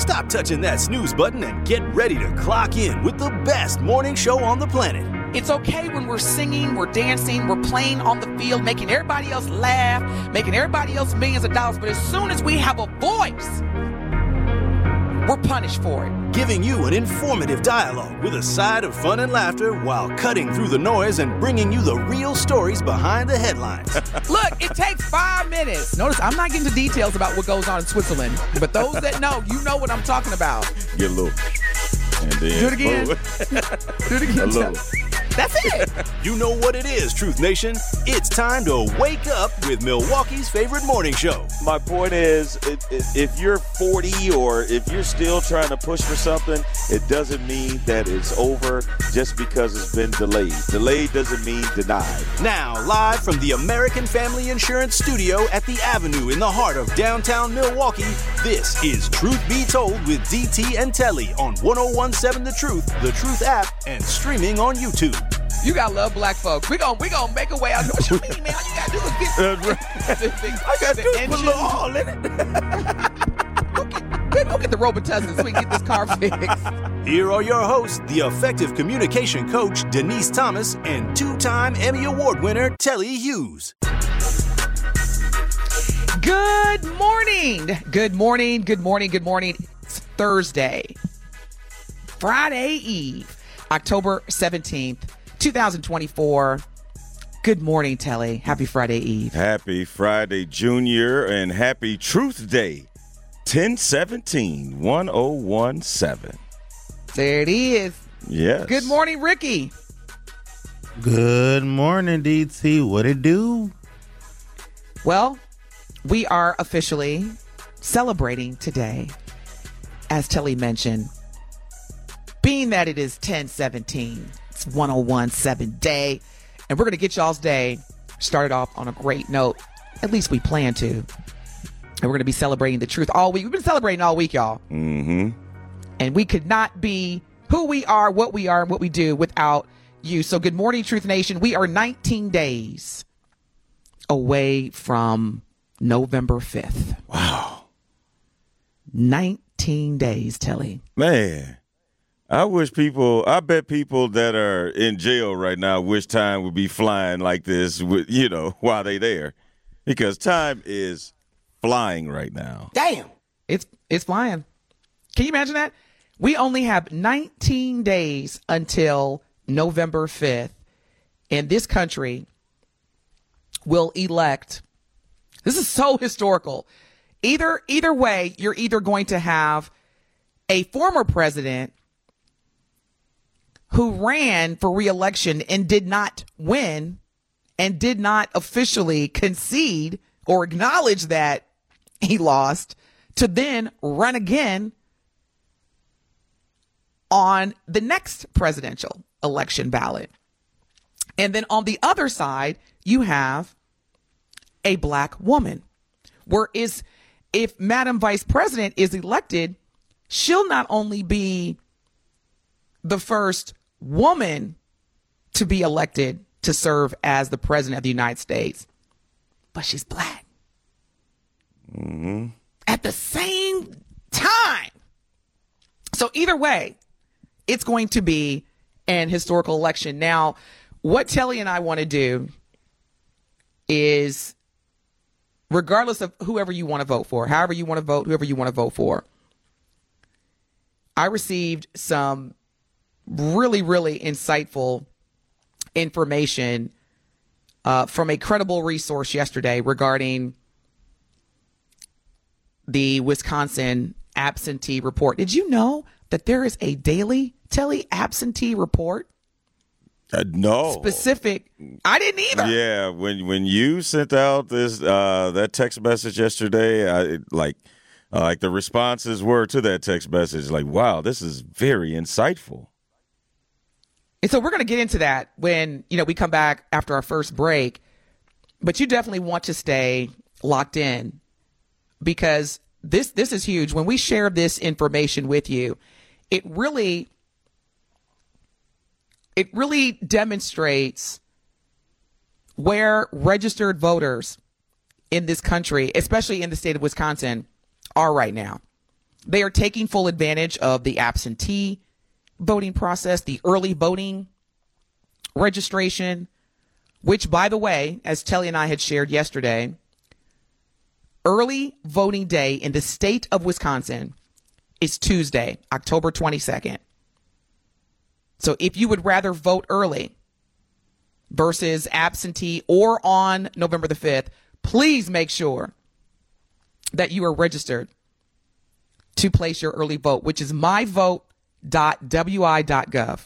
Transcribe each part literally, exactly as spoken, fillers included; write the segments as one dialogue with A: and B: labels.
A: Stop touching that snooze button and get ready to clock in with the best morning show on the planet.
B: It's okay when we're singing, we're dancing, we're playing on the field, making everybody else laugh, making everybody else millions of dollars. But as soon as we have a voice, we're punished for it.
A: Giving you an informative dialogue with a side of fun and laughter while cutting through the noise and bringing you the real stories behind the headlines.
B: Look, it takes five minutes. Notice I'm not getting into details about what goes on in Switzerland, but those that know, you know what I'm talking about.
C: Get a little. And then
B: Do it again. Do it again.
C: A little.
B: That's it.
A: You know what it is, Truth Nation. It's time to wake up with Milwaukee's favorite morning show.
C: My point is, it, it, if you're forty or if you're still trying to push for something, it doesn't mean that it's over just because it's been delayed. Delayed doesn't mean denied.
A: Now, live from the American Family Insurance Studio at the Avenue in the heart of downtown Milwaukee, this is Truth Be Told with D T and Telly on one oh one point seven The Truth, The Truth app, and streaming on YouTube.
B: You gotta love black folks. We gon' we gon' make a way out. What you mean, man? All you gotta do is get the, the,
C: I got to
B: the
C: put a
B: engine.
C: little all in it.
B: Go get, go get the Robitussin so we can get this car fixed.
A: Here are your hosts, the effective communication coach, Denise Thomas, and two-time Emmy Award winner, Telly Hughes.
B: Good morning. Good morning. Good morning. Good morning. It's Thursday, Friday Eve, October seventeenth, twenty twenty-four. Good morning, Telly. Happy Friday Eve.
C: Happy Friday, Junior, and happy Truth Day, ten seventeen, one oh one seven.
B: There it is.
C: Yes.
B: Good morning, Ricky.
D: Good morning, D T. What it do?
B: Well, we are officially celebrating today, as Telly mentioned, being that it is ten seventeen. It's one oh one seven day, and we're going to get y'all's day started off on a great note. At least we plan to. And we're going to be celebrating the truth all week. We've been celebrating all week, y'all.
C: Mm-hmm.
B: And we could not be who we are, what we are, and what we do without you. So good morning, Truth Nation. We are nineteen days away from November fifth.
C: Wow.
B: nineteen days, Telly.
C: Man, I wish people, I bet people that are in jail right now wish time would be flying like this, with, you know, while they there. Because time is flying right now.
B: Damn. It's it's flying. Can you imagine that? We only have nineteen days until November fifth, and this country will elect. This is so historical. Either either way, you're either going to have a former president who ran for re-election and did not win and did not officially concede or acknowledge that he lost, to then run again on the next presidential election ballot. And then on the other side, you have a black woman. Whereas if Madam Vice President is elected, she'll not only be the first woman to be elected to serve as the president of the United States, but she's black.
C: Mm-hmm.
B: At the same time. So either way, it's going to be an historical election. Now, what Telly and I want to do is, regardless of whoever you want to vote for, however you want to vote, whoever you want to vote for, I received some really, really insightful information uh, from a credible resource yesterday regarding the Wisconsin absentee report. Did you know that there is a daily Telly absentee report?
C: Uh, no.
B: Specific. I didn't either.
C: Yeah, when when you sent out this uh, that text message yesterday, I, it, like uh, like the responses were to that text message, like, wow, this is very insightful.
B: And so we're going to get into that when, you know, we come back after our first break. But you definitely want to stay locked in, because this this is huge. When we share this information with you, it really it really demonstrates where registered voters in this country, especially in the state of Wisconsin, are right now. They are taking full advantage of the absentee voting process, the early voting registration, which, by the way, as Telly and I had shared yesterday, early voting day in the state of Wisconsin is Tuesday, October twenty-second. So if you would rather vote early versus absentee or on November the fifth, please make sure that you are registered to place your early vote, which is my vote dot w i dot gov,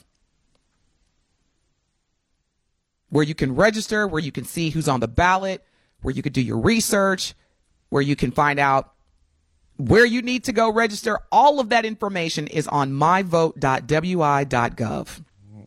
B: where you can register, where you can see who's on the ballot, where you can do your research, where you can find out where you need to go register. All of that information is on my vote dot w i dot gov.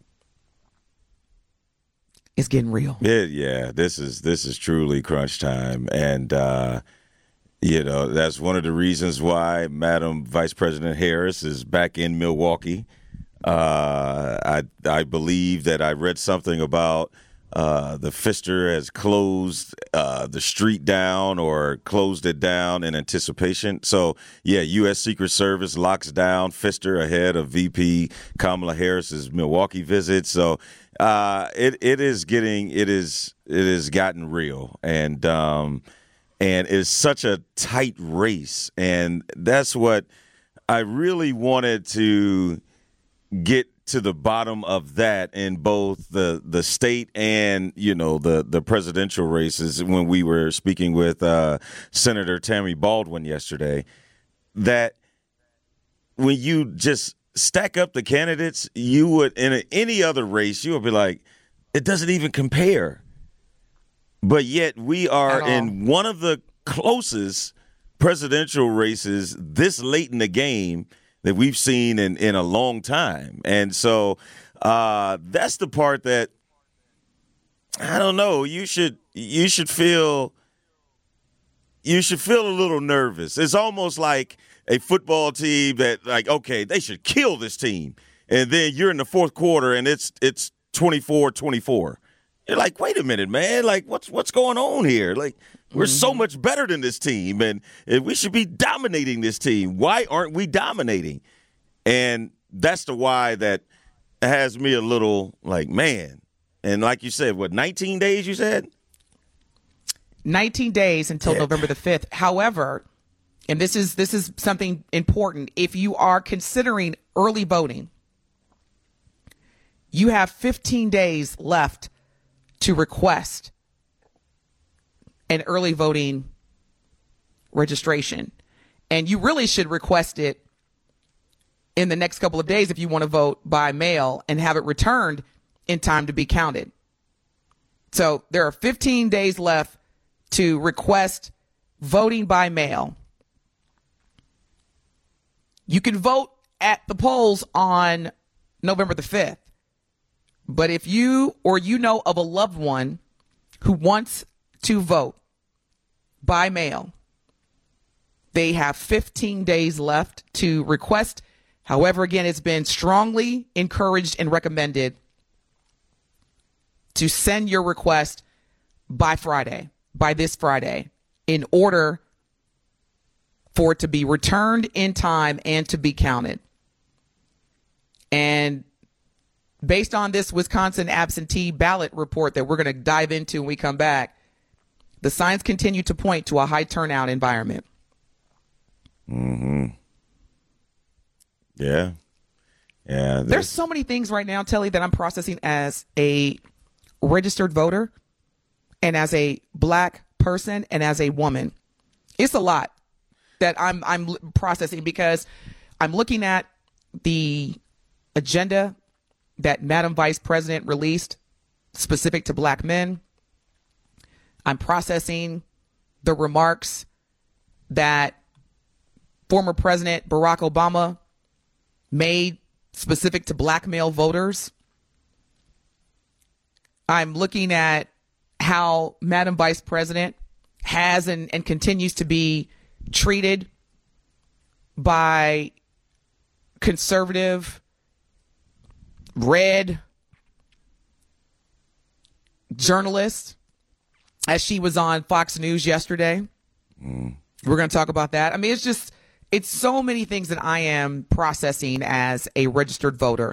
B: It's getting real.
C: Yeah, yeah. This is this is truly crunch time, and uh, you know that's one of the reasons why Madam Vice President Harris is back in Milwaukee. Uh, I I believe that I read something about uh, the Pfister has closed uh, the street down or closed it down in anticipation. So yeah, U S Secret Service locks down Pfister ahead of V P Kamala Harris's Milwaukee visit. So. Uh, it it is getting it is it has gotten real, and um, and it's such a tight race, and that's what I really wanted to get to the bottom of that in both the the state and you know the the presidential races. When we were speaking with uh, Senator Tammy Baldwin yesterday, that when you just stack up the candidates, you would in a, any other race, you would be like, it doesn't even compare. But yet we are in one of the closest presidential races this late in the game that we've seen in, in a long time. And so uh, that's the part that I don't know. You should you should feel you should feel a little nervous. It's almost like a football team that, like, okay, they should kill this team. And then you're in the fourth quarter and it's it's twenty-four twenty-four. You're like, wait a minute, man. Like, what's what's going on here? Like, we're mm-hmm. so much better than this team, and, and we should be dominating this team. Why aren't we dominating? And that's the why that has me a little like, man. And like you said, what, nineteen days you said?
B: nineteen days until
C: yeah.
B: November the fifth. However, and this is this is something important. If you are considering early voting, you have fifteen days left to request an early voting registration. And you really should request it in the next couple of days if you want to vote by mail and have it returned in time to be counted. So there are fifteen days left to request voting by mail. You can vote at the polls on November the fifth. But if you or you know of a loved one who wants to vote by mail, they have fifteen days left to request. However, again, it's been strongly encouraged and recommended to send your request by Friday, by this Friday, in order for it to be returned in time and to be counted. And based on this Wisconsin absentee ballot report that we're going to dive into when we come back, the signs continue to point to a high turnout environment.
C: Mm-hmm. Yeah. Yeah.
B: There's, there's so many things right now, Telly, that I'm processing as a registered voter and as a black person and as a woman. It's a lot that I'm I'm processing because I'm looking at the agenda that Madam Vice President released specific to black men. I'm processing the remarks that former President Barack Obama made specific to black male voters. I'm looking at how Madam Vice President has and, and continues to be treated by conservative, red journalists, as she was on Fox News yesterday. Mm. We're going to talk about that. I mean, it's just, it's so many things that I am processing as a registered voter.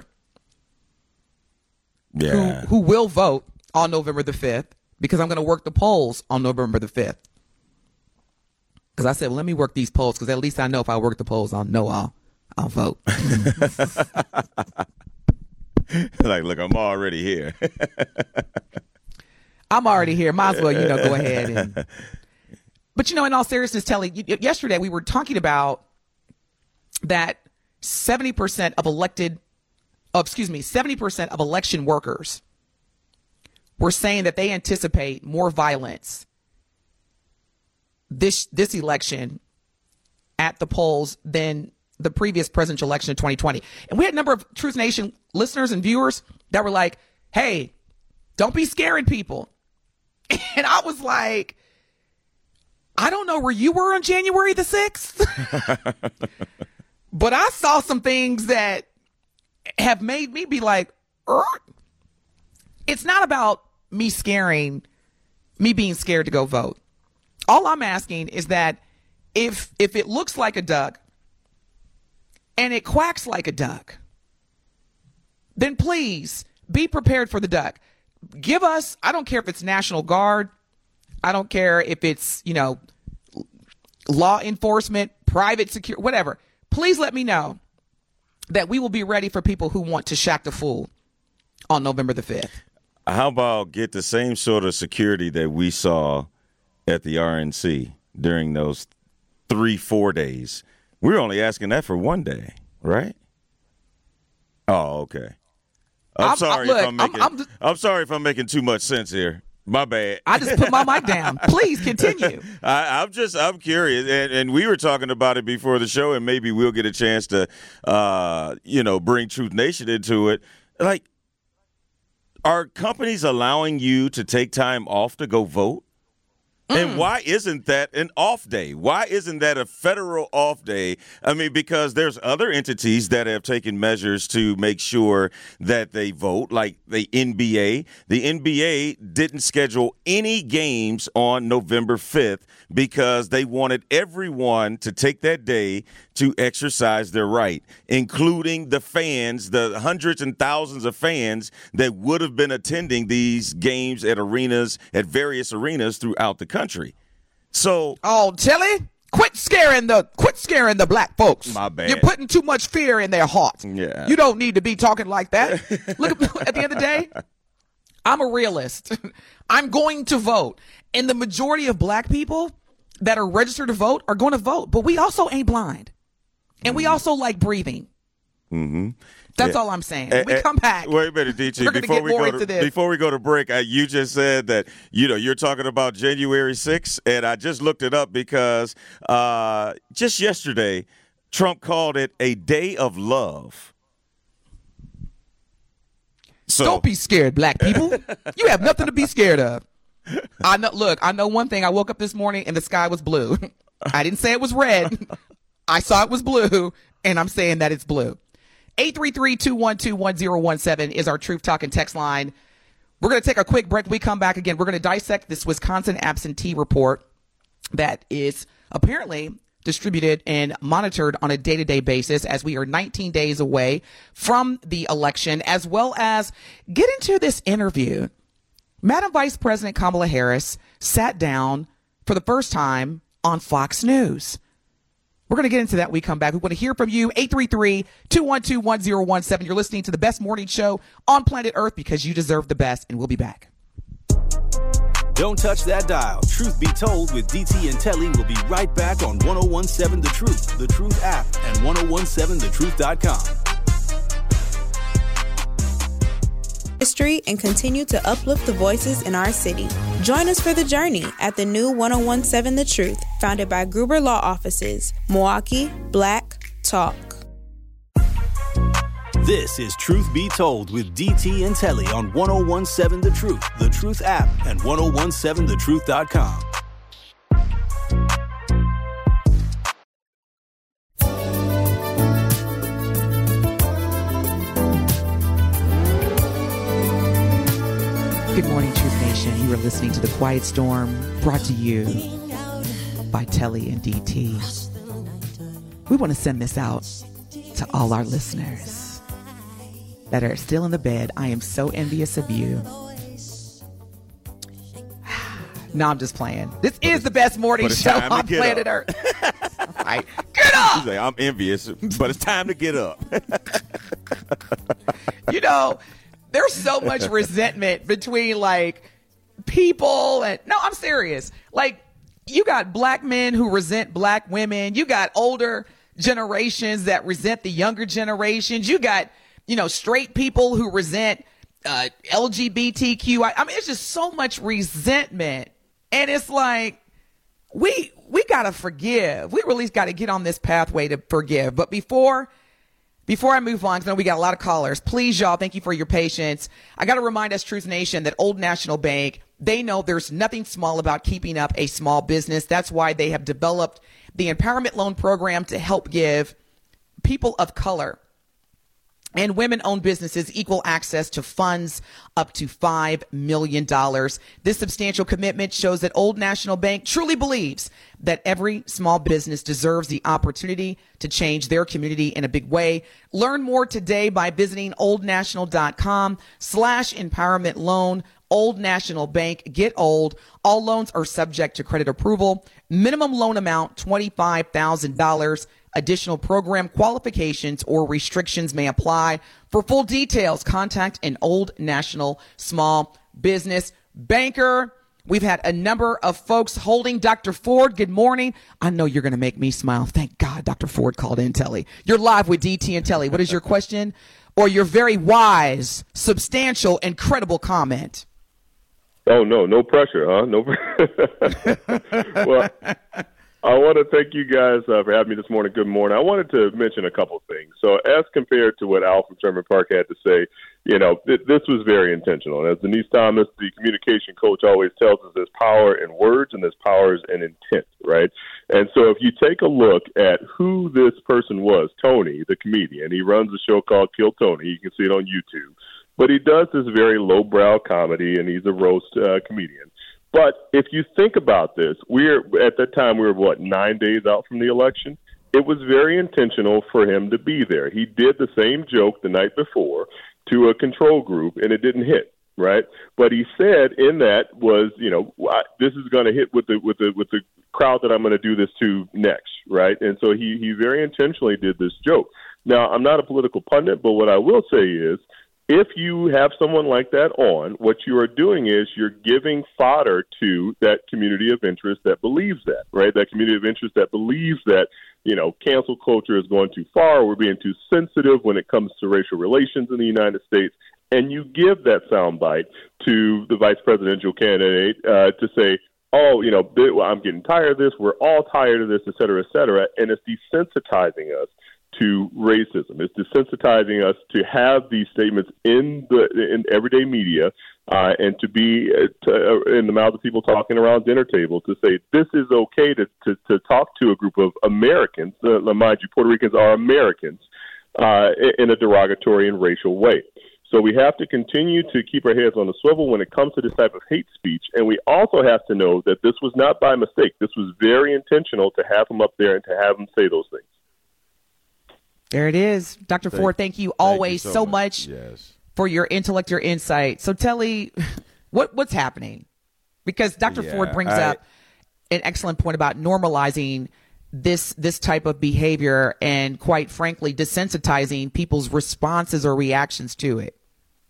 C: Yeah.
B: Who, who will vote on November the fifth, because I'm going to work the polls on November the fifth. Because I said, well, let me work these polls, because at least I know if I work the polls, I'll know I'll, I'll vote.
C: Like, look, I'm already here.
B: I'm already here. Might as well, you know, go ahead. And... But, you know, in all seriousness, Telly, yesterday we were talking about that seventy percent of elected, oh, excuse me, seventy percent of election workers were saying that they anticipate more violence this this election at the polls than the previous presidential election in twenty twenty. And we had a number of Truth Nation listeners and viewers that were like, hey, don't be scaring people. And I was like, I don't know where you were on January the sixth, but I saw some things that have made me be like, er? It's not about me scaring, me being scared to go vote. All I'm asking is that if if it looks like a duck and it quacks like a duck, then please be prepared for the duck. Give us, I don't care if it's National Guard. I don't care if it's, you know, law enforcement, private security, whatever. Please let me know that we will be ready for people who want to shack the fool on November the fifth.
C: How about get the same sort of security that we saw at the R N C during those three, four days? We're only asking that for one day, right? Oh, okay. I'm, I'm sorry look, if I'm making. I'm, I'm, I'm sorry if I'm making too much sense here. My bad.
B: I just put my mic down. Please continue.
C: I, I'm just, I'm curious, and, and we were talking about it before the show, and maybe we'll get a chance to, uh, you know, bring Truth Nation into it. Like, are companies allowing you to take time off to go vote? Mm. And why isn't that an off day? Why isn't that a federal off day? I mean, because there's other entities that have taken measures to make sure that they vote, like the N B A. The N B A didn't schedule any games on November fifth because they wanted everyone to take that day to exercise their right, including the fans, the hundreds and thousands of fans that would have been attending these games at arenas, at various arenas throughout the country. So,
B: oh, Tilly, quit scaring the quit scaring the black folks.
C: My bad.
B: You're putting too much fear in their hearts.
C: Yeah.
B: You don't need to be talking like that. Look, at the end of the day, I'm a realist. I'm going to vote, and the majority of black people that are registered to vote are going to vote. But we also ain't blind. And we also like breathing.
C: Mm-hmm.
B: That's
C: yeah.
B: all I'm saying. When we come back.
C: Wait a minute, D T.
B: We're
C: before
B: get
C: we
B: more
C: go
B: into
C: to
B: this.
C: before we go to break, uh, you just said that you know you're talking about January sixth, and I just looked it up because uh, just yesterday, Trump called it a day of love. So
B: don't be scared, black people. You have nothing to be scared of. I know. Look, I know one thing. I woke up this morning and the sky was blue. I didn't say it was red. I saw it was blue, and I'm saying that it's blue. eight three three, two one two, one zero one seven is our Truth Talking text line. We're going to take a quick break. When we come back again, we're going to dissect this Wisconsin absentee report that is apparently distributed and monitored on a day-to-day basis as we are nineteen days away from the election, as well as get into this interview. Madam Vice President Kamala Harris sat down for the first time on Fox News. We're going to get into that when we come back. We want to hear from you. eight three three, two one two, one zero one seven. You're listening to the best morning show on planet Earth because you deserve the best, and we'll be back.
A: Don't touch that dial. Truth Be Told with D T and Telly will be right back on ten seventeen The Truth, The Truth app, and ten seventeen the truth dot com.
E: History and continue to uplift the voices in our city. Join us for the journey at the new ten seventeen The Truth, founded by Gruber Law Offices. Milwaukee Black Talk.
A: This is Truth Be Told with D T and Telly on ten seventeen The Truth, The Truth app, and ten seventeen the truth dot com.
B: Good morning, Truth Nation. You are listening to The Quiet Storm, brought to you by Telly and D T. we want to send this out to all our listeners that are still in the bed. I am so envious of you. No, I'm just playing. This is the best morning show on planet Earth. All right, get up.
C: He's like, I'm envious, but it's time to get up.
B: You know, there's so much resentment between like people and no, I'm serious. Like you got black men who resent black women. You got older generations that resent the younger generations. You got, you know, straight people who resent uh, L G B T Q. I, I mean, it's just so much resentment. And it's like, we we got to forgive. We really got to get on this pathway to forgive. But before before I move on, because I know we got a lot of callers, please, y'all, thank you for your patience. I got to remind us, Truth Nation, that Old National Bank, they know there's nothing small about keeping up a small business. That's why they have developed the Empowerment Loan Program to help give people of color and women-owned businesses equal access to funds up to five million dollars. This substantial commitment shows that Old National Bank truly believes that every small business deserves the opportunity to change their community in a big way. Learn more today by visiting oldnational.com slash empowerment loan. Old National Bank, get old. All loans are subject to credit approval. Minimum loan amount, twenty-five thousand dollars. Additional program qualifications or restrictions may apply. For full details, contact an Old National Small Business Banker. We've had a number of folks holding. Doctor Ford, good morning. I know you're going to make me smile. Thank God Doctor Ford called in, Telly. You're live with D T and Telly. What is your question or your very wise, substantial, and credible comment?
F: Oh, no, no pressure, huh? No. Well, I want to thank you guys uh, for having me this morning. Good morning. I wanted to mention a couple of things. So as compared to what Al from Sherman Park had to say, you know, th- this was very intentional. And as Denise Thomas, the communication coach, always tells us, there's power in words and there's power in intent, right? And so if you take a look at who this person was, Tony, the comedian, he runs a show called Kill Tony. You can see it on YouTube. But he does this very lowbrow comedy, and he's a roast uh, comedian. But if you think about this, we're at that time, we were, what, nine days out from the election? It was very intentional for him to be there. He did the same joke the night before to a control group, and it didn't hit, right? But he said in that was, you know, this is going to hit with the with the with the crowd that I'm going to do this to next, right? And so he he very intentionally did this joke. Now, I'm not a political pundit, but what I will say is, if you have someone like that on, what you are doing is you're giving fodder to that community of interest that believes that, right? That community of interest that believes that, you know, cancel culture is going too far. We're being too sensitive when it comes to racial relations in the United States. And you give that soundbite to the vice presidential candidate uh, to say, oh, you know, I'm getting tired of this. We're all tired of this, et cetera, et cetera. And it's desensitizing us to racism. It's desensitizing us to have these statements in the in everyday media uh, and to be uh, to, uh, in the mouths of people talking around dinner table to say this is okay to, to, to talk to a group of Americans, uh, mind you, Puerto Ricans are Americans, uh, in a derogatory and racial way. So we have to continue to keep our heads on the swivel when it comes to this type of hate speech. And we also have to know that this was not by mistake. This was very intentional to have him up there and to have him say those things.
B: There it is. Doctor Thank, Ford, thank you always thank you so, so much, much yes. for your intellect, your insight. So Telly, what what's happening? Because Doctor Yeah, Ford brings I, up an excellent point about normalizing this this type of behavior and, quite frankly, desensitizing people's responses or reactions to it.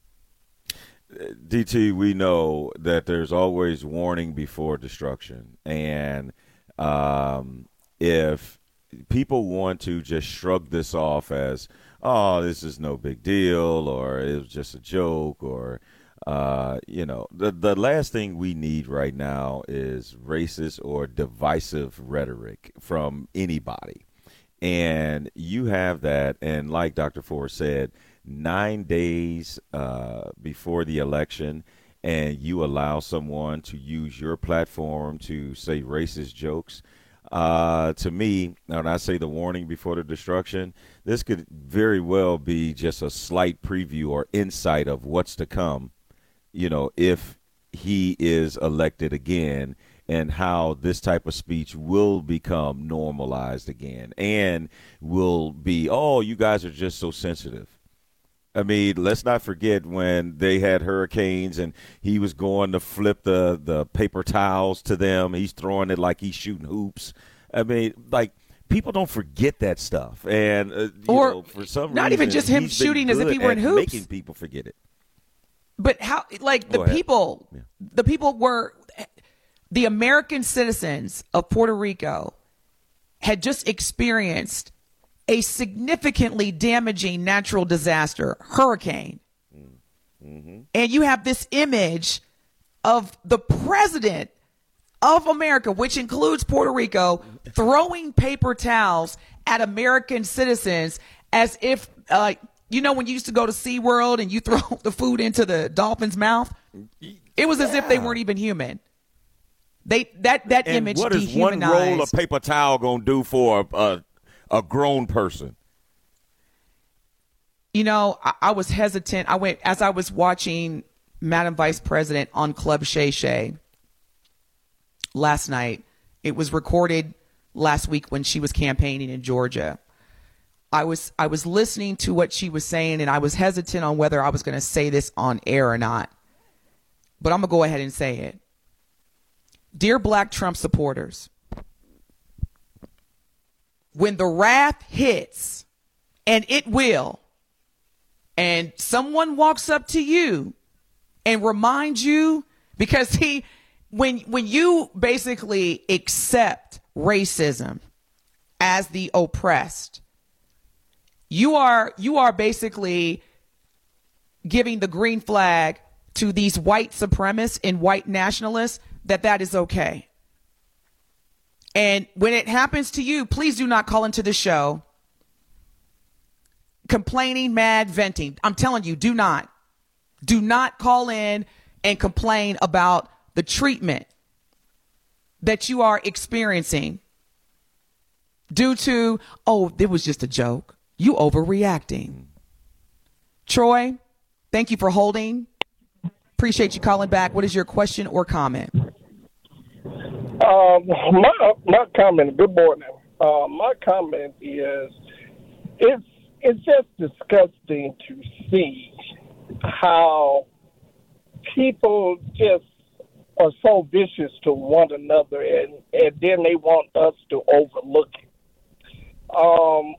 C: D T, we know that there's always warning before destruction. And um, if people want to just shrug this off as, oh, this is no big deal, or it was just a joke, or, uh, you know, the, the last thing we need right now is racist or divisive rhetoric from anybody. And you have that. And like Doctor Ford said, nine days uh, before the election, and you allow someone to use your platform to say racist jokes. Uh, to me, when I say the warning before the destruction, this could very well be just a slight preview or insight of what's to come, you know, if he is elected again and how this type of speech will become normalized again and will be, oh, you guys are just so sensitive. I mean, let's not forget when they had hurricanes and he was going to flip the, the paper towels to them. He's throwing it like he's shooting hoops. I mean, like, people don't forget that stuff. And, uh, you
B: or
C: know, for some
B: not
C: reason,
B: even just him
C: he's been
B: shooting as if he
C: good
B: were in
C: at
B: hoops.
C: making people forget it.
B: But how, like, the
C: Go ahead.
B: people,
C: Yeah.
B: the people were, the American citizens of Puerto Rico had just experienced a significantly damaging natural disaster, hurricane. Mm-hmm. And you have this image of the president of America, which includes Puerto Rico, throwing paper towels at American citizens as if, uh, you know, when you used to go to SeaWorld and you throw the food into the dolphin's mouth? It was as if they weren't even human. They that that
C: And
B: image
C: what is one
B: dehumanized.
C: roll of paper towel going to do for a, a grown person?
B: You know, I, I was hesitant. I went, as I was watching Madam Vice President on Club Shay Shay last night. It was recorded last week when she was campaigning in Georgia. I was I was listening to what she was saying, and I was hesitant on whether I was going to say this on air or not. But I'm going to go ahead and say it. Dear Black Trump supporters, when the wrath hits, and it will, and someone walks up to you and reminds you, because he, when when you basically accept racism as the oppressed, you are you are basically giving the green flag to these white supremacists and white nationalists that that is okay. And when it happens to you, please do not call into the show complaining, mad, venting. I'm telling you, do not. Do not call in and complain about the treatment that you are experiencing due to, oh, it was just a joke. You overreacting. Troy, thank you for holding. Appreciate you calling back. What is your question or comment?
G: Um, my my comment. Good morning. Uh, my comment is, it's it's just disgusting to see how people just are so vicious to one another, and, and then they want us to overlook it. Um,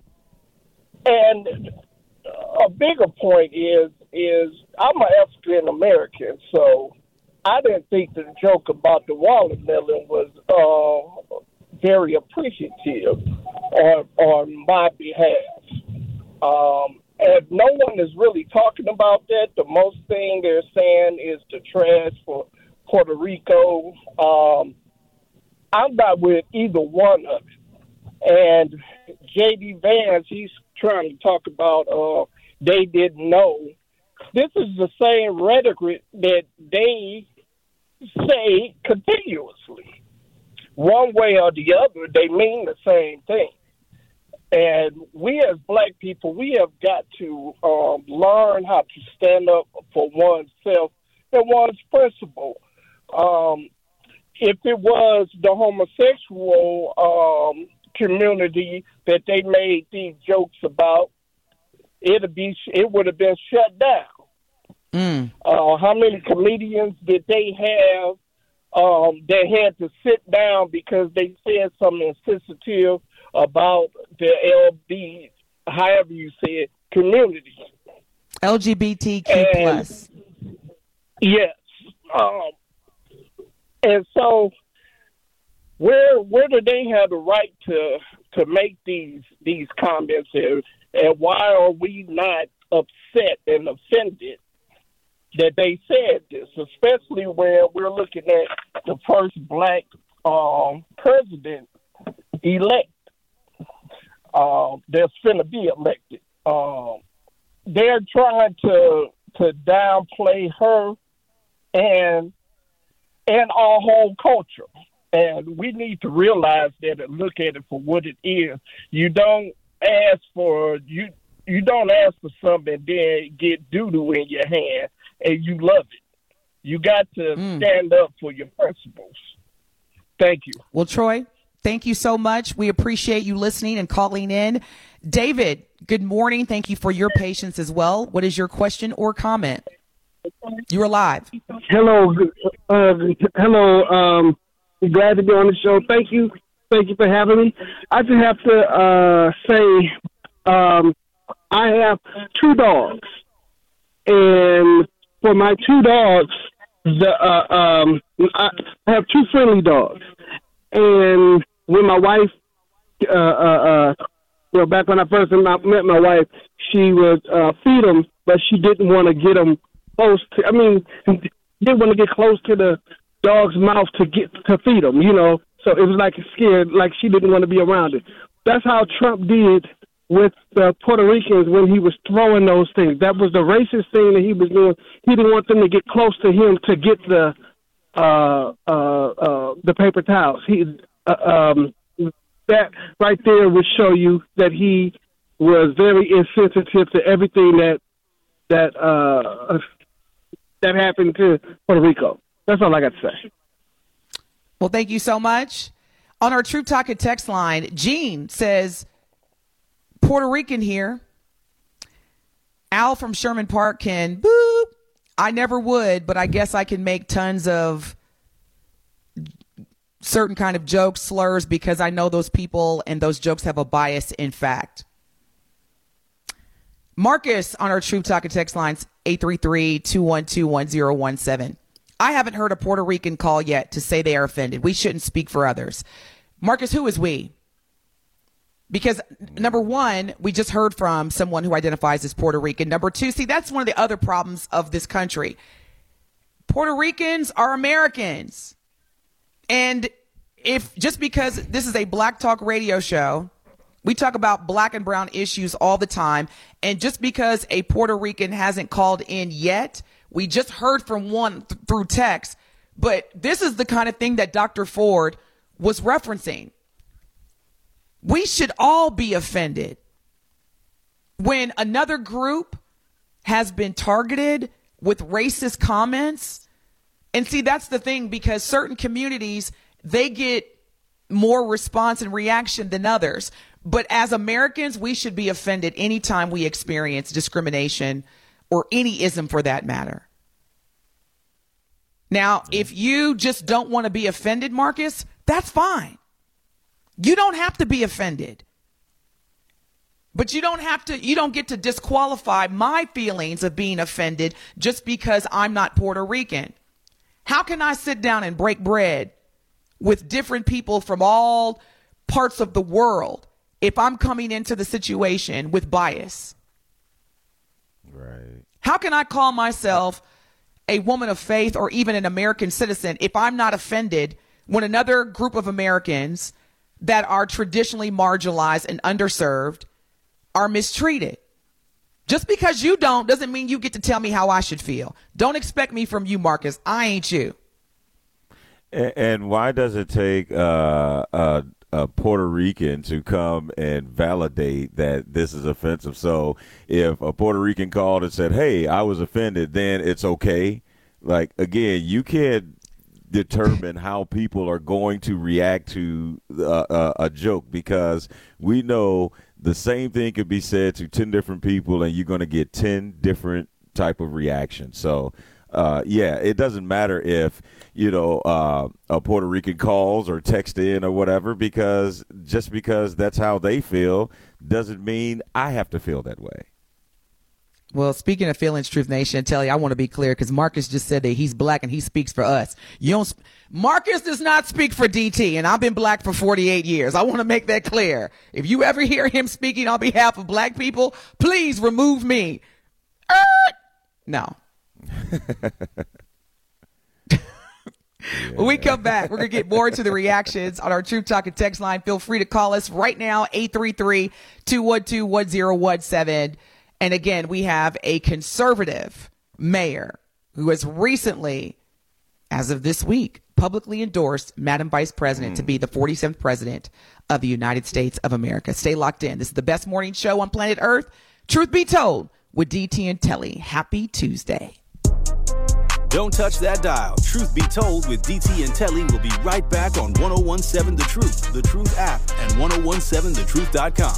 G: and a bigger point is is I'm an African American, so I didn't think the joke about the watermelon was uh, very appreciative on on my behalf. Um, and no one is really talking about that. The most thing they're saying is the trash for Puerto Rico. Um, I'm not with either one of it. And J D Vance, he's trying to talk about uh, they didn't know. This is the same rhetoric that they say continuously. One way or the other, they mean the same thing. And we as black people, we have got to um, learn how to stand up for oneself and one's principle. Um, if it was the homosexual um, community that they made these jokes about, it'd be it would have been shut down. Mm. Uh, how many comedians did they have um, that had to sit down because they said something insensitive about the L B, however you say it, community?
B: L G B T Q plus.
G: Yes. Um, and so where where do they have the right to to make these these comments, and, and why are we not upset and offended that they said this, especially when we're looking at the first black um, president elect uh, that's going to be elected. Um, they're trying to to downplay her and and our whole culture. And we need to realize that and look at it for what it is. You don't ask for you you don't ask for something and then get doo-doo in your hand and you love it. You got to mm. stand up for your principles. Thank you.
B: Well, Troy, thank you so much. We appreciate you listening and calling in. David, good morning. Thank you for your patience as well. What is your question or comment? You are live.
H: Hello. Uh, hello. Um, glad to be on the show. Thank you. Thank you for having me. I just have to uh, say um, I have two dogs. And for my two dogs, the uh, um, I have two friendly dogs. And when my wife, uh, uh, uh, well, back when I first met my wife, she would uh, feed them, but she didn't want to get them close to, I mean, didn't want to get close to the dog's mouth to get to feed them, you know. So it was like scared, like she didn't want to be around it. That's how Trump did with the Puerto Ricans when he was throwing those things. That was the racist thing that he was doing. He didn't want them to get close to him to get the uh, uh, uh, the paper towels. He uh, um, that right there would show you that he was very insensitive to everything that that uh, that happened to Puerto Rico. That's all I got to say.
B: Well, thank you so much. On our Truth Talk and text line, Gene says, Puerto Rican here. Al from Sherman Park can, boop. I never would, but I guess I can make tons of certain kind of jokes, slurs, because I know those people and those jokes have a bias in fact. Marcus on our Truth Talk and text lines, eight three three, two one two, one zero one seven. I haven't heard a Puerto Rican call yet to say they are offended. We shouldn't speak for others. Marcus, who is we? Because number one, we just heard from someone who identifies as Puerto Rican. Number two, see, that's one of the other problems of this country. Puerto Ricans are Americans. And if just because this is a Black Talk radio show, we talk about black and brown issues all the time. And just because a Puerto Rican hasn't called in yet, we just heard from one th- through text. But this is the kind of thing that Doctor Ford was referencing. We should all be offended when another group has been targeted with racist comments. And see, that's the thing, because certain communities, they get more response and reaction than others. But as Americans, we should be offended anytime we experience discrimination or any ism for that matter. Now, if you just don't want to be offended, Marcus, that's fine. You don't have to be offended. But you don't have to, you don't get to disqualify my feelings of being offended just because I'm not Puerto Rican. How can I sit down and break bread with different people from all parts of the world if I'm coming into the situation with bias?
C: Right.
B: How can I call myself a woman of faith or even an American citizen if I'm not offended when another group of Americans that are traditionally marginalized and underserved are mistreated? Just because you don't doesn't mean you get to tell me how I should feel. Don't expect me from you, Marcus. I ain't you.
C: And, and why does it take uh, a, a Puerto Rican to come and validate that this is offensive? So if a Puerto Rican called and said, hey, I was offended, then it's okay. Like, again, you can't determine how people are going to react to uh, a, a joke, because we know the same thing could be said to ten different people and you're going to get ten different type of reactions. So uh, yeah, it doesn't matter if, you know, uh, a Puerto Rican calls or texts in or whatever, because just because that's how they feel doesn't mean I have to feel that way.
B: Well, speaking of feelings, Truth Nation, Telly, I want to be clear because Marcus just said that he's black and he speaks for us. You don't. Sp- Marcus does not speak for D T, and I've been black for forty-eight years. I want to make that clear. If you ever hear him speaking on behalf of black people, please remove me. Er! No. When we come back, we're going to get more into the reactions on our Truth Talk and text line. Feel free to call us right now, eight three three, two one two, one zero one seven. And again, we have a conservative mayor who has recently, as of this week, publicly endorsed Madam Vice President mm. to be the forty-seventh president of the United States of America. Stay locked in. This is the best morning show on planet Earth. Truth Be Told with D T and Telly. Happy Tuesday.
A: Don't touch that dial. Truth Be Told with D T and Telly will be right back on ten seventeen The Truth, The Truth app, and ten seventeen the truth dot com.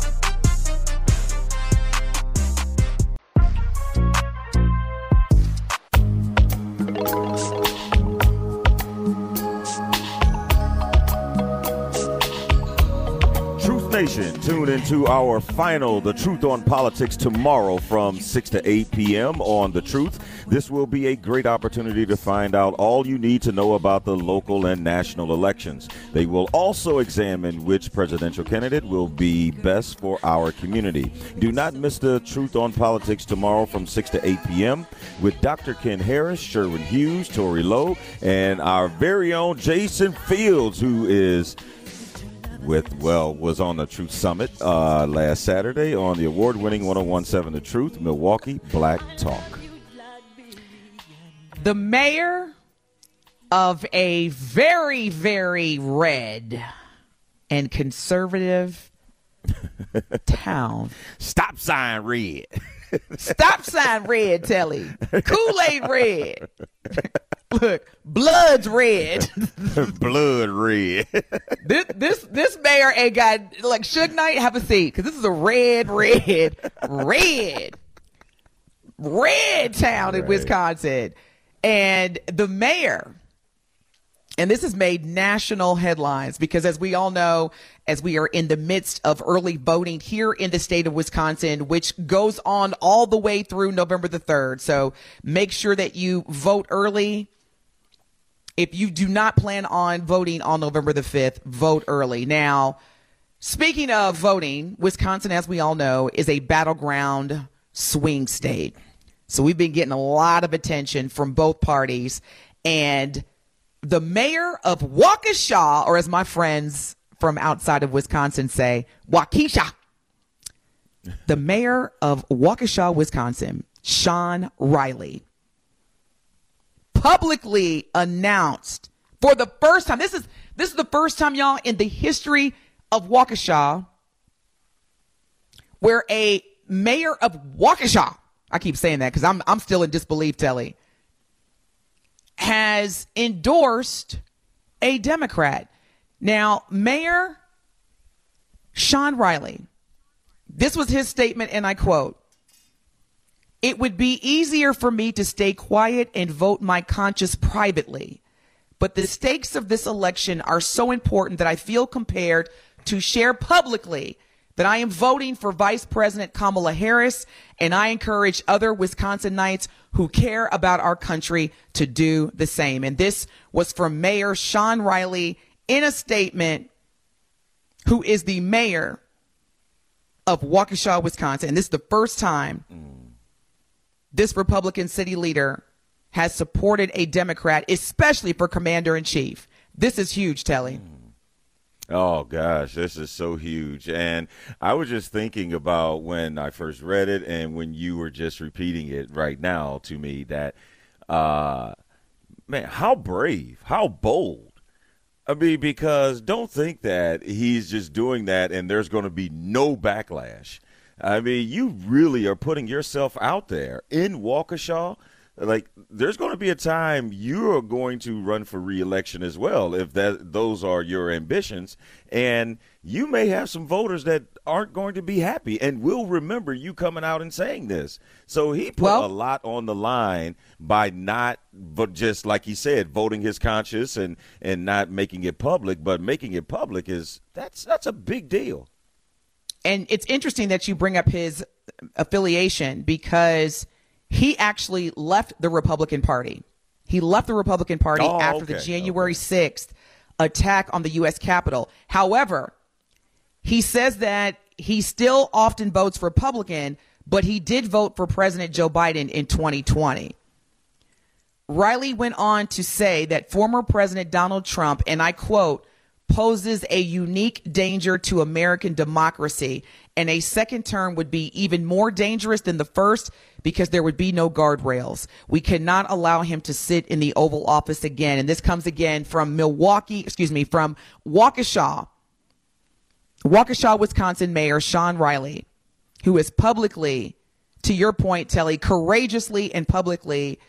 C: Nation, tune into our final The Truth on Politics tomorrow from six to eight p.m. on The Truth. This will be a great opportunity to find out all you need to know about the local and national elections. They will also examine which presidential candidate will be best for our community. Do not miss The Truth on Politics tomorrow from six to eight p.m. with Doctor Ken Harris, Sherwin Hughes, Tori Lowe, and our very own Jason Fields, who is with, well, was on the Truth Summit uh, last Saturday on the award-winning ten seventeen The Truth, Milwaukee Black Talk.
B: The mayor of a very, very red and conservative town.
C: Stop sign red.
B: Stop sign red, Telly. Kool-Aid red. Look, blood's red.
C: Blood red.
B: this this this mayor ain't got, like, Suge Knight, have a seat, because this is a red, red, red, red town in
C: right.
B: Wisconsin. And the mayor, and this has made national headlines because, as we all know, as we are in the midst of early voting here in the state of Wisconsin, which goes on all the way through November the third. So make sure that you vote early. If you do not plan on voting on November the fifth, vote early. Now, speaking of voting, Wisconsin, as we all know, is a battleground swing state. So we've been getting a lot of attention from both parties. And the mayor of Waukesha, or as my friends from outside of Wisconsin say, Waukesha, the mayor of Waukesha, Wisconsin, Sean Riley, publicly announced for the first time, this is this is the first time, y'all, in the history of Waukesha, where a mayor of Waukesha, I keep saying that because I'm I'm still in disbelief, Telly, has endorsed a Democrat. Now, Mayor Sean Riley, this was his statement, and I quote, "It would be easier for me to stay quiet and vote my conscience privately, but the stakes of this election are so important that I feel compelled to share publicly that I am voting for Vice President Kamala Harris, and I encourage other Wisconsinites who care about our country to do the same." And this was from Mayor Sean Riley in a statement, who is the mayor of Waukesha, Wisconsin. And this is the first time this Republican city leader has supported a Democrat, especially for commander-in-chief. This is huge, Telly.
C: Oh, gosh, this is so huge. And I was just thinking about when I first read it and when you were just repeating it right now to me that, uh, man, how brave, how bold. I mean, because don't think that he's just doing that and there's going to be no backlash. I mean, you really are putting yourself out there in Waukesha. Like, there's going to be a time you're going to run for re-election as well, if that those are your ambitions. And you may have some voters that aren't going to be happy and will remember you coming out and saying this. So he put well, a lot on the line by not, but just like he said, voting his conscience and, and not making it public. But making it public is that's that's a big deal.
B: And it's interesting that you bring up his affiliation, because he actually left the Republican Party. He left the Republican Party
C: oh,
B: after
C: okay,
B: the January
C: okay.
B: sixth attack on the U S Capitol. However, he says that he still often votes Republican, but he did vote for President Joe Biden in twenty twenty. Riley went on to say that former President Donald Trump, and I quote, poses a unique danger to American democracy, and a second term would be even more dangerous than the first because there would be no guardrails. We cannot allow him to sit in the Oval Office again. And this comes again from Milwaukee, excuse me, from Waukesha, Waukesha, Wisconsin Mayor Sean Riley, who is publicly, to your point, Telly, courageously and publicly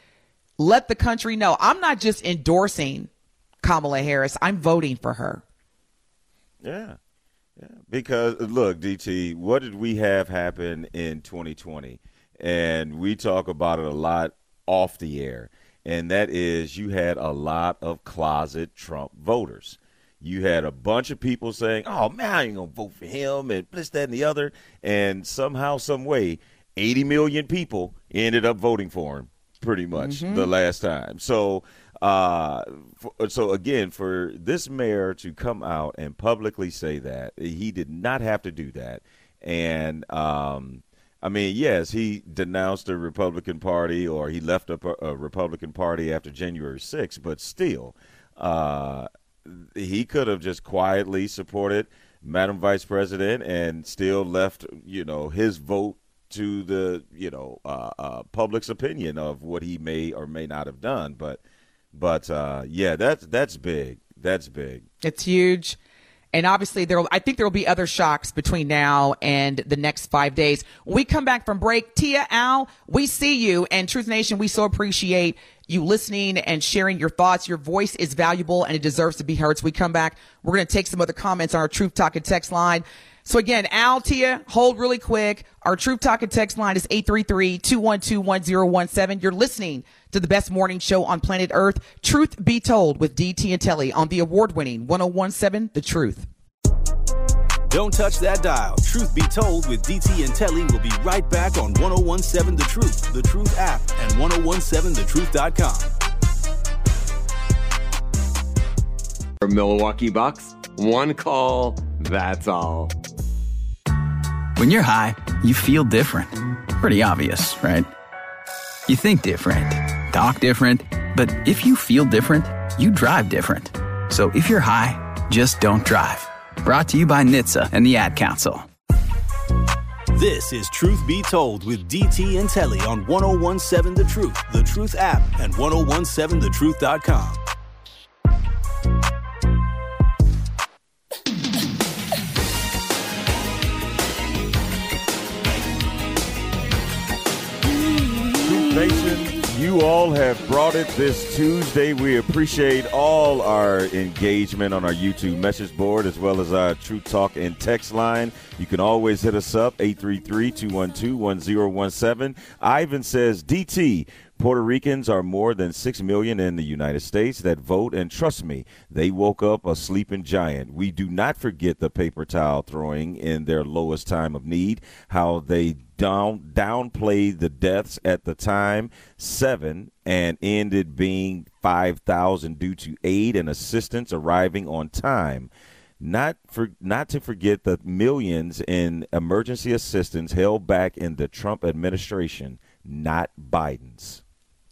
B: let the country know I'm not just endorsing Kamala Harris. I'm voting for her.
C: Yeah. Yeah. Because, look, D T, what did we have happen in twenty twenty? And we talk about it a lot off the air. And that is you had a lot of closet Trump voters. You had a bunch of people saying, oh, man, I ain't going to vote for him and this, that, and the other. And somehow, some way, eighty million people ended up voting for him pretty much mm-hmm. the last time. So, uh, for, so again, for this mayor to come out and publicly say that, he did not have to do that. And, um, I mean, yes, he denounced the Republican Party or he left a, a Republican Party after January sixth, but still, uh, he could have just quietly supported Madam Vice President and still left, you know, his vote to the, you know, uh, uh, public's opinion of what he may or may not have done. But, but uh, yeah, that's that's big. That's big.
B: It's huge. And obviously, there, I think there will be other shocks between now and the next five days. When we come back from break, Tia, Al, we see you. And Truth Nation, we so appreciate you listening and sharing your thoughts. Your voice is valuable and it deserves to be heard. So we come back, we're going to take some other comments on our Truth Talking text line. So again, Al, Tia, hold really quick. Our Truth Talking text line is eight three three, two one two, one zero one seven. You're listening to the best morning show on planet Earth, Truth Be Told with D T and Telly on the award-winning one oh one seven The Truth.
A: Don't touch that dial. Truth Be Told with D T and Telly will be right back on one oh one seven The Truth, The Truth app, and ten seventeen the truth dot com.
I: For Milwaukee Bucks, one call, that's all.
J: When you're high, you feel different. Pretty obvious, right? You think different, talk different, but if you feel different, you drive different. So if you're high, just don't drive. Brought to you by N H T S A and the Ad Council.
A: This is Truth Be Told with D T and Telly on ten seventeen The Truth, The Truth app, and ten seventeen the truth dot com.
C: Nation, you all have brought it this Tuesday. We appreciate all our engagement on our YouTube message board as well as our Truth Talk and text line. You can always hit us up, eight three three, two one two, one zero one seven. Ivan says, D T, Puerto Ricans are more than six million in the United States that vote, and trust me, they woke up a sleeping giant. We do not forget the paper towel throwing in their lowest time of need, how they down downplayed the deaths at the time, seven, and ended being five thousand due to aid and assistance arriving on time. Not for not to forget the millions in emergency assistance held back in the Trump administration, not Biden's.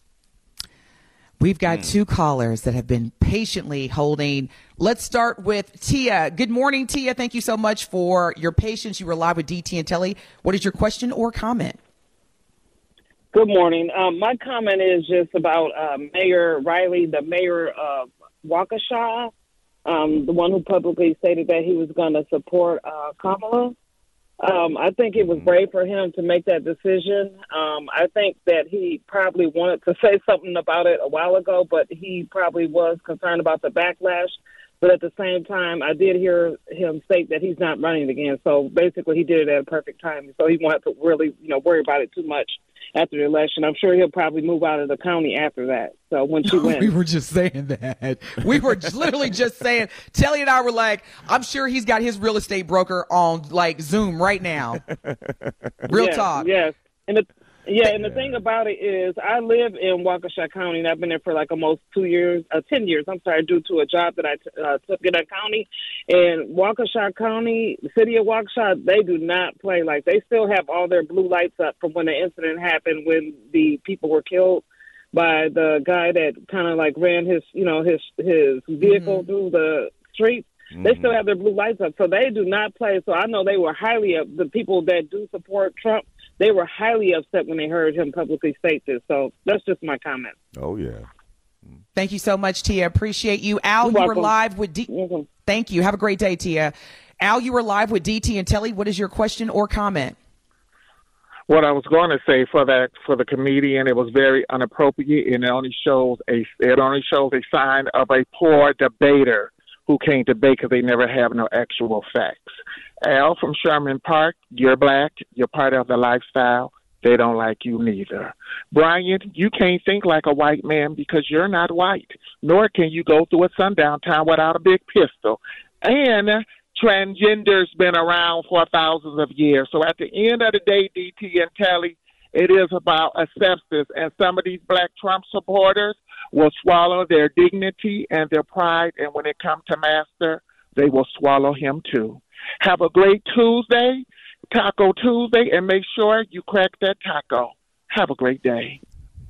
B: We've got two callers that have been patiently holding. Let's start with Tia. Good morning, Tia. Thank you so much for your patience. You were live with D T and Telly. What is your question or comment?
K: Good morning. Um, my comment is just about uh, Mayor Riley, the mayor of Waukesha, um, the one who publicly stated that he was going to support uh, Kamala. Um, I think it was brave for him to make that decision. Um, I think that he probably wanted to say something about it a while ago, but he probably was concerned about the backlash. But at the same time, I did hear him state that he's not running again. So basically, he did it at a perfect time. So he won't have to really, you know, worry about it too much after the election. I'm sure he'll probably move out of the county after that. So when she wins.
B: We were just saying that. We were literally just saying, Telly and I were like, I'm sure he's got his real estate broker on like Zoom right now. Real
K: yes,
B: talk.
K: Yes. And the, yeah, and the thing about it is I live in Waukesha County, and I've been there for like almost two years, uh, ten years, I'm sorry, due to a job that I t- uh, took in that county. And Waukesha County, the city of Waukesha, they do not play. Like, they still have all their blue lights up from when the incident happened when the people were killed by the guy that kind of like ran his, you know, his his vehicle mm-hmm. through the streets. Mm-hmm. They still have their blue lights up, so they do not play. So I know they were highly, uh, the people that do support Trump, they were highly upset when they heard him publicly state this. So that's just my comment.
C: Oh, yeah.
B: Thank you so much, Tia. Appreciate you. Al, You're you welcome. were live with D. Mm-hmm. Thank you. Have a great day, Tia. Al, you were live with D T and Telly. What is your question or comment?
L: what I was going to say for that for the comedian, it was very inappropriate, and it only shows a it only shows a sign of a poor debater who can't debate because they never have no actual facts. Al from Sherman Park, you're black, you're part of the lifestyle. They don't like you neither. Brian, you can't think like a white man because you're not white, nor can you go through a sundown town without a big pistol. And transgender's been around for thousands of years. So at the end of the day, D T and Telly, it is about acceptance. And some of these black Trump supporters will swallow their dignity and their pride. And when it comes to Master, they will swallow him too. Have a great Tuesday, Taco Tuesday, and make sure you crack that taco. Have a great day.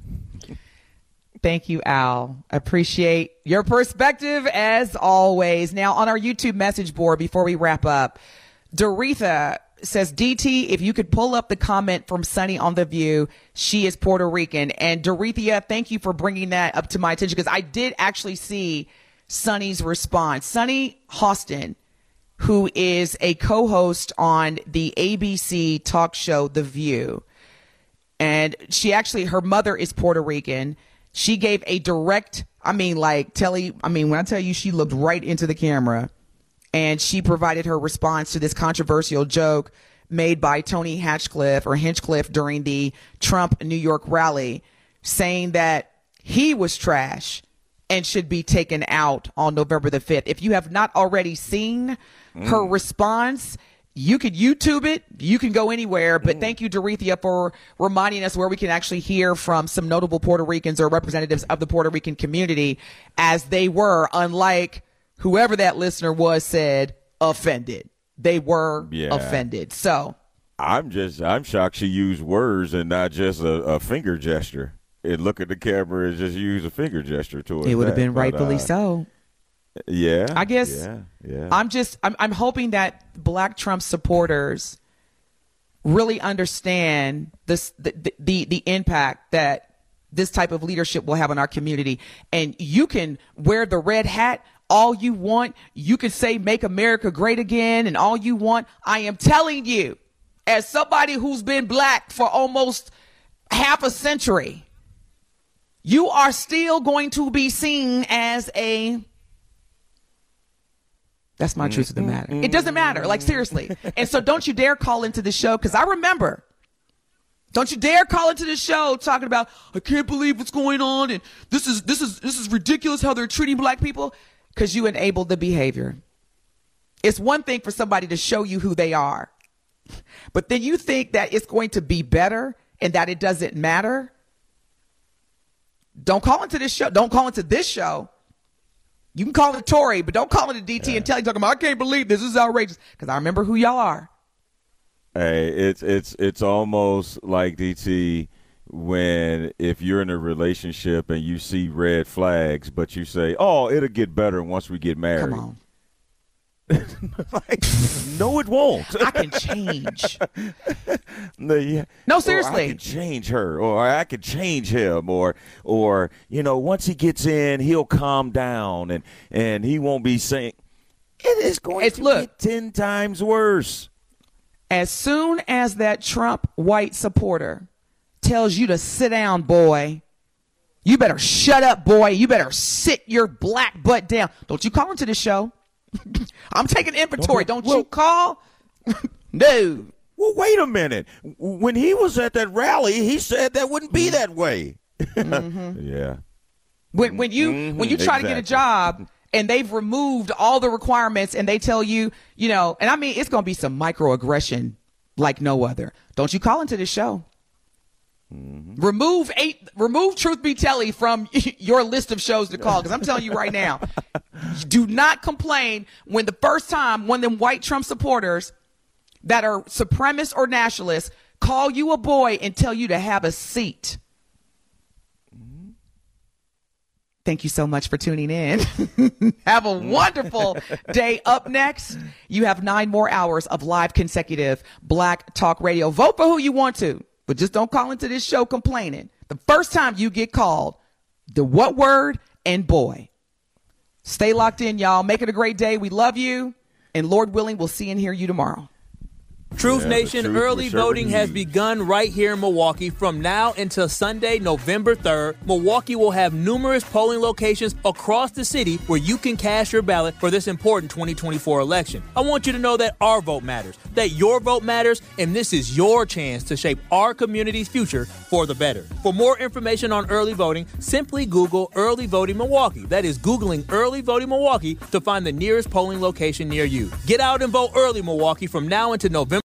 B: Thank you, Al. Appreciate your perspective as always. Now, on our YouTube message board, before we wrap up, Doretha says, D T, if you could pull up the comment from Sunny on The View, she is Puerto Rican. And Doretha, thank you for bringing that up to my attention because I did actually see Sunny's response. Sunny Hostin, who is a co-host on the A B C talk show The View. And she actually, her mother is Puerto Rican. She gave a direct, I mean, like, Telly, I mean, when I tell you she looked right into the camera and she provided her response to this controversial joke made by Tony Hatchcliffe or Hinchcliffe during the Trump New York rally, saying that he was trash and should be taken out on November the fifth. If you have not already seen mm. her response, you could YouTube it. You can go anywhere. But mm. thank you, Doretha, for reminding us where we can actually hear from some notable Puerto Ricans or representatives of the Puerto Rican community, as they were, unlike whoever that listener was, said, offended. They were yeah. offended. So
C: I'm just I'm shocked she used words and not just a, a finger gesture. And look at the camera and just use a finger gesture to it.
B: It would have been rightfully uh, so.
C: Yeah.
B: I guess
C: yeah, yeah.
B: I'm just I'm I'm hoping that Black Trump supporters really understand this the, the the impact that this type of leadership will have on our community. And you can wear the red hat all you want. You can say make America great again and all you want. I am telling you, as somebody who's been black for almost half a century, you are still going to be seen as a That's my truth of the matter. It doesn't matter. Like, seriously. And so don't you dare call into the show, because I remember. Don't you dare call into the show talking about, I can't believe what's going on, and this is this is this is ridiculous how they're treating black people, because you enabled the behavior. It's one thing for somebody to show you who they are, but then you think that it's going to be better and that it doesn't matter. Don't call into this show. Don't call into this show. You can call it Tory, but don't call it a D T yeah. and tell you talking about, I can't believe this, this is outrageous, because I remember who y'all are.
C: Hey, it's it's it's almost like, D T, when if you're in a relationship and you see red flags, but you say, oh, it'll get better once we get married.
B: Come on.
C: Like, no, it won't.
B: I can change.
C: no, yeah.
B: no, seriously.
C: Or I can change her, or I can change him, or, or you know, once he gets in, he'll calm down, and, and he won't be saying. It is going
B: it's,
C: to
B: look,
C: get ten times worse.
B: As soon as that Trump white supporter tells you to sit down, boy, you better shut up, boy. You better sit your black butt down. Don't you call into the show. I'm taking inventory. Don't well, you call? No.
C: Well, wait a minute. When he was at that rally, he said that wouldn't be that way. Mm-hmm. Yeah.
B: When when you mm-hmm. when you try exactly. to get a job and they've removed all the requirements and they tell you, you know, and I mean, it's going to be some microaggression like no other. Don't you call into the show. Mm-hmm. Remove eight. Remove Truth Be Telly from your list of shows to call, because I'm telling you right now, do not complain when the first time one of them white Trump supporters that are supremacists or nationalists call you a boy and tell you to have a seat. Mm-hmm. Thank you so much for tuning in. Have a wonderful day. Up next, you have nine more hours of live consecutive Black Talk Radio. Vote for who you want to. But just don't call into this show complaining. The first time you get called, the what word and boy. Stay locked in, y'all. Make it a great day. We love you. And Lord willing, we'll see and hear you tomorrow.
M: Truth
C: Yeah,
M: Nation,
C: truth
M: early
C: will sure
M: voting
C: be
M: has
C: used.
M: begun right here in Milwaukee. From now until Sunday, November third, Milwaukee will have numerous polling locations across the city where you can cast your ballot for this important twenty twenty-four election. I want you to know that our vote matters, that your vote matters, and this is your chance to shape our community's future for the better. For more information on early voting, simply Google Early Voting Milwaukee. That is Googling Early Voting Milwaukee to find the nearest polling location near you. Get out and vote early, Milwaukee, from now until November.